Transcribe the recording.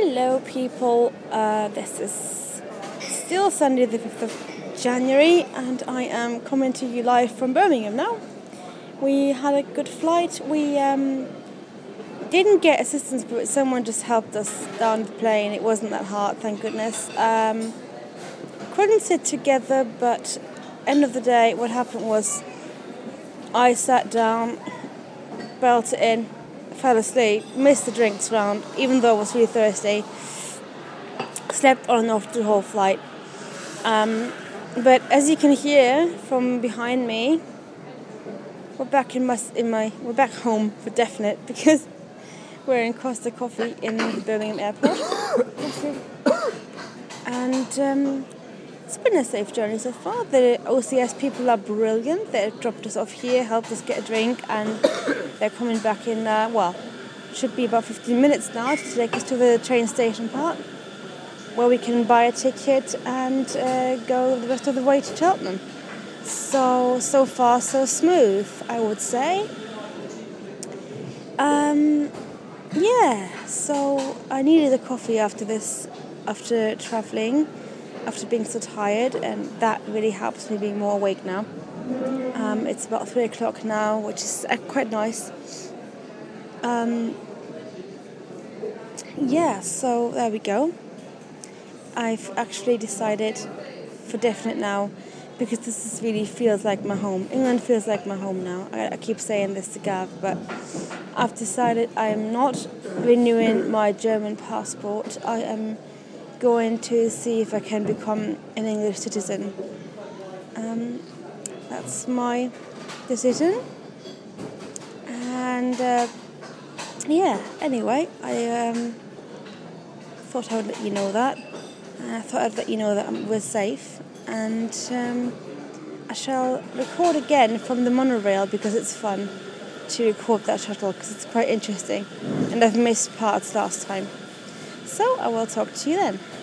Hello people, this is still Sunday the 5th of January and I am coming to you live from Birmingham now. We had a good flight. We didn't get assistance, but someone just helped us down the plane. It wasn't that hard, thank goodness. Couldn't sit together, but end of the day what happened was I sat down, belted in, fell asleep, missed the drinks round, even though I was really thirsty. Slept on and off the whole flight. But as you can hear from behind me, we're back we're back home for definite because we're in Costa Coffee in the Birmingham airport. And it's been a safe journey so far. The OCS people are brilliant. They dropped us off here, helped us get a drink, and they're coming back in, should be about 15 minutes now to take us to the train station part, where we can buy a ticket and go the rest of the way to Cheltenham. So far, so smooth, I would say. So I needed a coffee after travelling, after being so tired, and that really helps me be more awake now. It's about 3 o'clock now, which is quite nice. So there we go. I've actually decided for definite now, because this really feels like my home. England feels like my home now. I keep saying this to Gav, but I've decided I am not renewing my German passport. I am going to see if I can become an English citizen. That's my decision. And anyway, I thought I would let you know that. I thought I'd let you know that we're safe. And I shall record again from the monorail because it's fun to record that shuttle because it's quite interesting. And I've missed parts last time. So I will talk to you then.